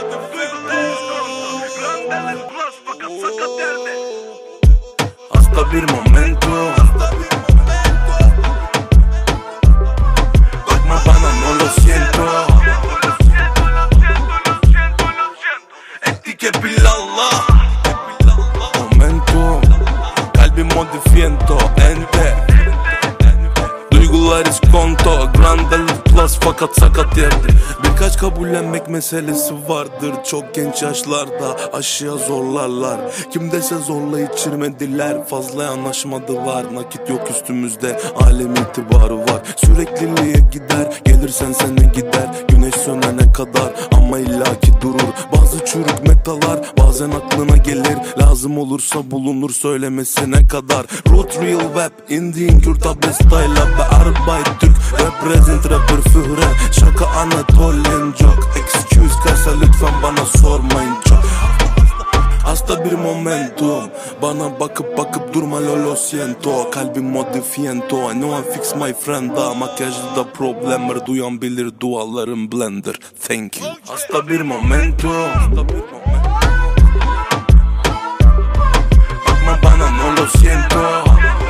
Hasta bir momento. Bakma bana, no lo siento. Etike pillallah. Momento. Kalbim modifiento. Ente. Duygular iskonto. Grandel plus fakat sakat yerde. Birkaç kabullenmek meselesi vardır. Çok genç yaşlarda aşıya zorlarlar. Kim dese zorla içirmediler. Fazla yanaşmadılar. Nakit yok üstümüzde, alem itibarı var. Sürekliliğe gider, gelirsen sene gider. Güneş sönene kadar ama illaki durur. Bazı çürük metalar bazen aklına gelir. Lazım olursa bulunur söylemesine kadar. Root real web, Indian Kürt bestayla be Arbeit Türk. Represent rapper führer. Şaka Anatolian joke. Excuse kasa lütfen bana sormayın çok. Hasta bir momentum. Bana bakıp durma, lo siento. Kalbim modifiento. I know I fix my friend. Makyajda problemler duyan bilir, dualarım blender. Thank you. Hasta bir momentum. Bakma bana, no lo siento.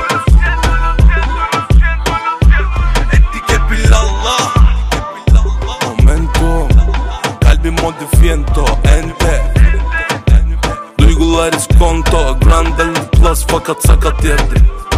Etike pillallah. Momento. Kalbim modifiento. Ente. Duygular iskonto. Grandel plus fakat sakat yerde.